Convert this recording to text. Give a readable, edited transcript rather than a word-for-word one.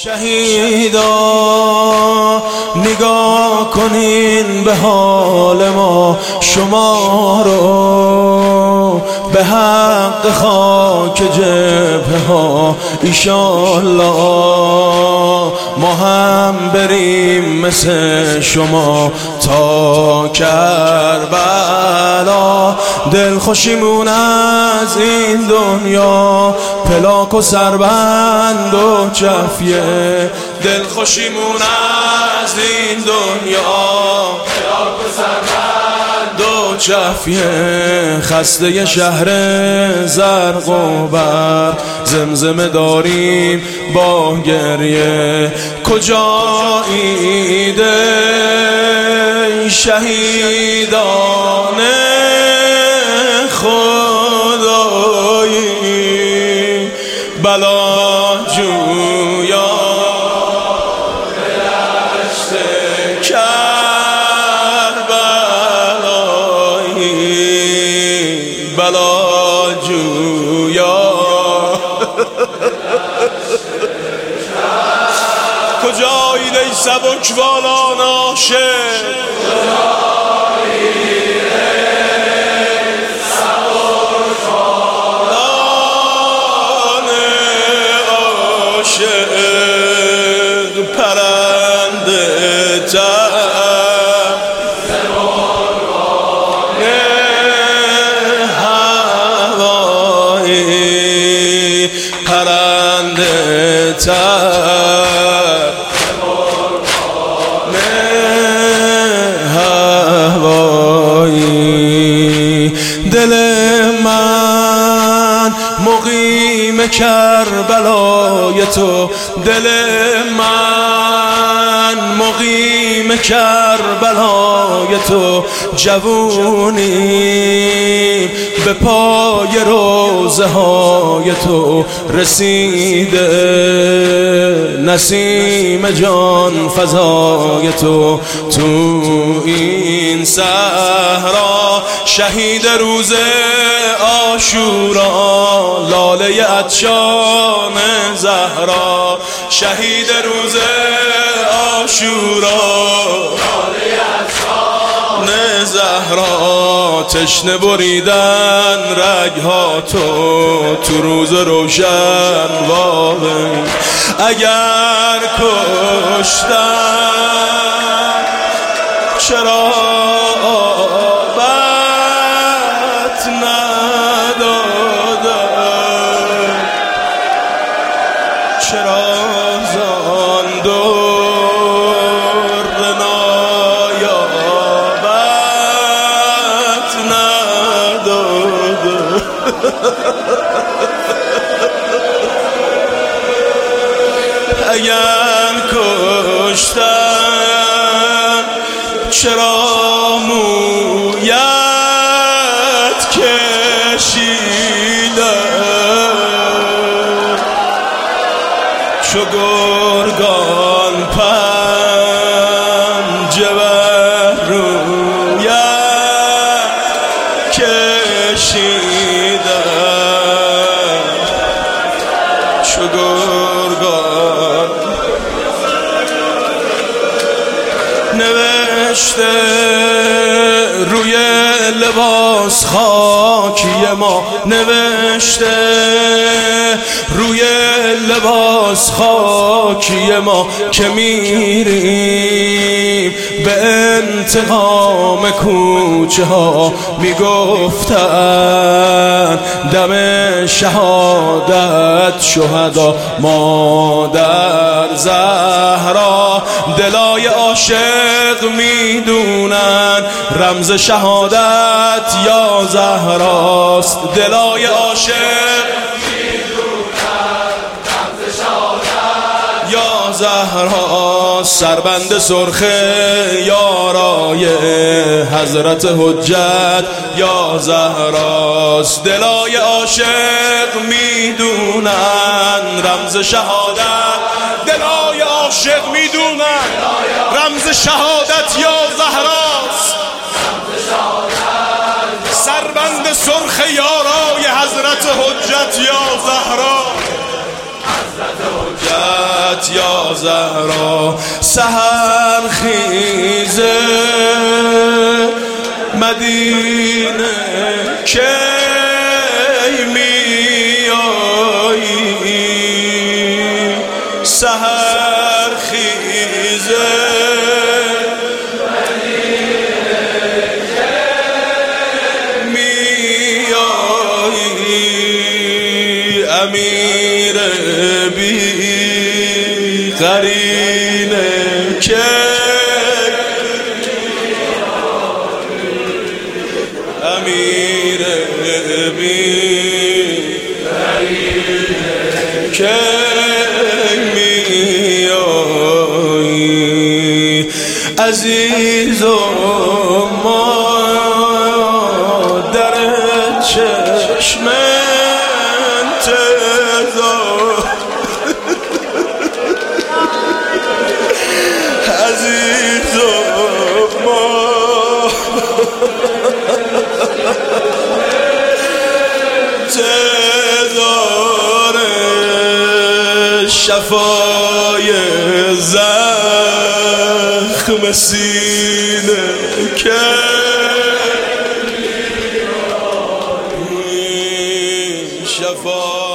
شهیدا نگاه کنین به حال ما، شما رو به حق خاک جبهه ها ایشالله ما هم بریم مثل شما تا کربلا. دلخوشیمون از این دنیا پلاک و سربند و جفیه، دلخوشیمون از این دنیا پلاک و سربند و جفیه. خسته شهر زرق و برق زمزمه داریم با گریه، کجایید ای شهیدان خدایی بلا جویا دشت کربلایی بلا جویا کجایید ای سبکبالان عاشق، پرنده تر هوایی پرنده تر هوایی. دل من مقیم کربلای تو، دل من مقیم کربلای تو، جوونی به پای روضه های تو رسیده، نسیم جان فضای تو تو این صحرا. شهید روز عاشورا لاله عطشان زهرا، شهید روز عاشورا لاله عطشان زهرا. تشنه بریدن رگها تو روز روشن واقعی، اگر کشتن چرا آبت ندادن، چرا زان دور نایابت ندادن. اگر کشتن چرا مویت کشیدن، چو گرگان پنجه بر رویت کشیدن، چو گرگان نوشته روی لباس خاکی ما، نوشته روی لباس خاکی ما که میریم به انتقام کوچه ها. میگفتن دم شهادت شهدا مادر زهرا، دلای عاشق میدونن رمز شهادت یا زهراست، دلای عاشق یا زهرا. سربند سرخ یارای حضرت حجت یا زهراست، دلای عاشق میدونن رمز شهادت، دلای عاشق میدونن رمز شهادت یا زهراست. سربند سرخ یارای حضرت حجت یا زهرا، حضرت یا زهرا. سحر خیزه مدینه کی میایی، سحر خیزه امیر بی قرینه که امیر بی قرینه که میایی. عزیز و مادر چشم عزیز و ما تدار شفای زخم سینه که شفای